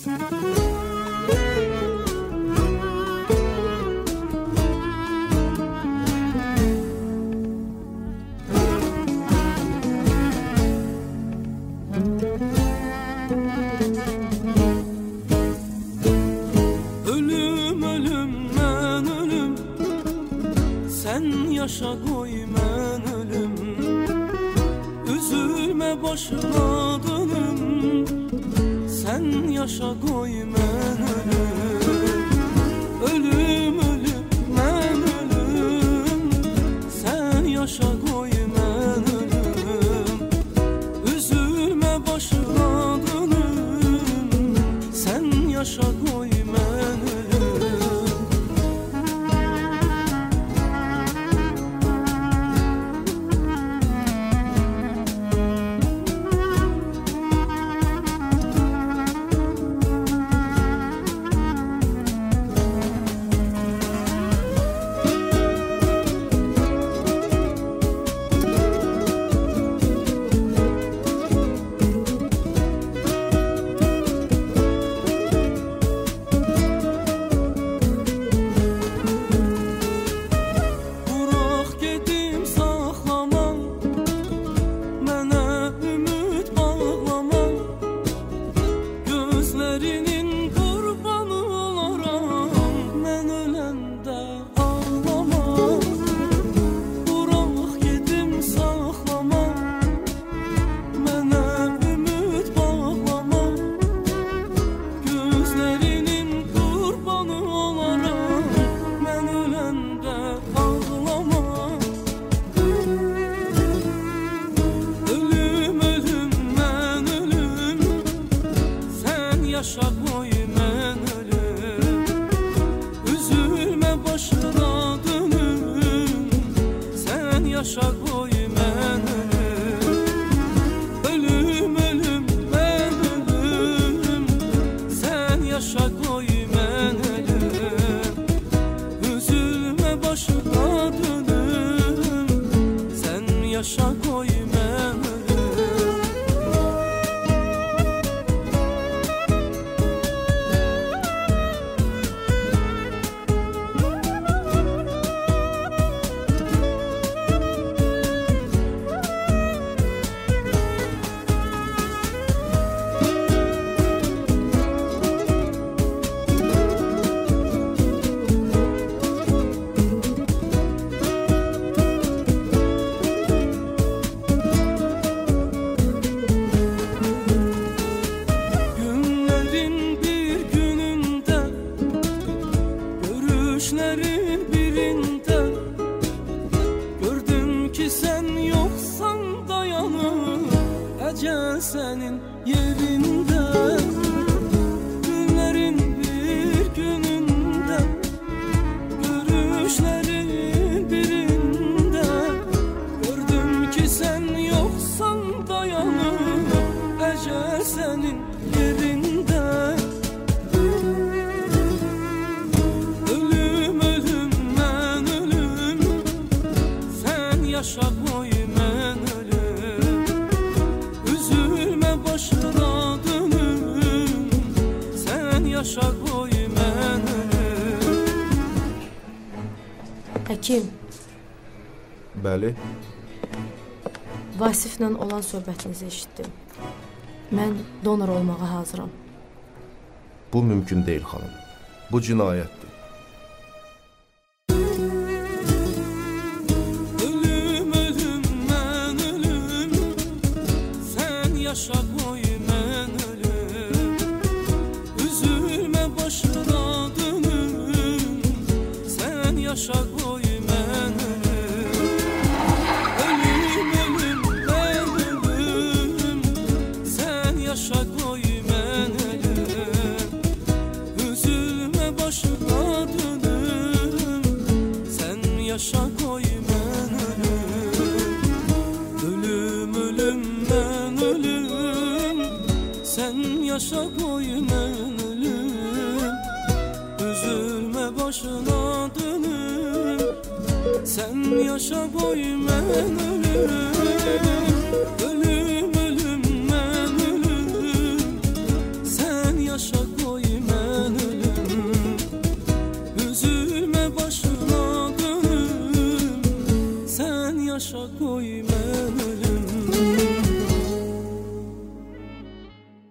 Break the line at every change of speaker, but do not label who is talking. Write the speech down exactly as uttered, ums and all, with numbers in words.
Ölüm ölüm ben ölüm, sen yaşa koy ben ölüm. Üzülme başına dönüm, sen yaşa koy ben ölüm. Ölüm ölüm ben ölüm, sen yaşa koy ben ölüm. Üzülme başına dönüm, sen yaşa koy ben ölüm. Yaşa koy ben ölüm, üzülme başına dönüm, sen yaşa koy ben ölüm. Ölüm ölüm ben ölüm, sen yaşa koy ben ölüm. Üzülme başına dönüm, sen yaşa koy ben ölüm. Düşlerin birinde gördüm ki sen yoksan dayanır ecel senin yerinde. Günlerin bir gününde görüşlerin birinde gördüm ki sen yoksan dayanır ecel senin yerinde. Yaşa koy ben ölüm, üzülme başına dönüm, sen yaşa koy ben ölüm.
Həkim.
Bəli.
Vasiflə olan söhbətinizi eşitdim. Mən donor olmağa hazıram.
Bu mümkün deyil xanım. Bu cinayətdir.
Yaşa koy ben ölüm, üzülme başına dönüm, sen yaşa koy ben ölüm. Ölüm ölüm ben ölüm, sen yaşa koy ben ölüm. Üzülme başına dönüm, sen yaşa koy ben ölüm. Ölüm ölüm ben ölüm, sen yaşa koy ben ölüm. Üzülme başına dönüm, sen yaşa koy ben ölüm. Ölüm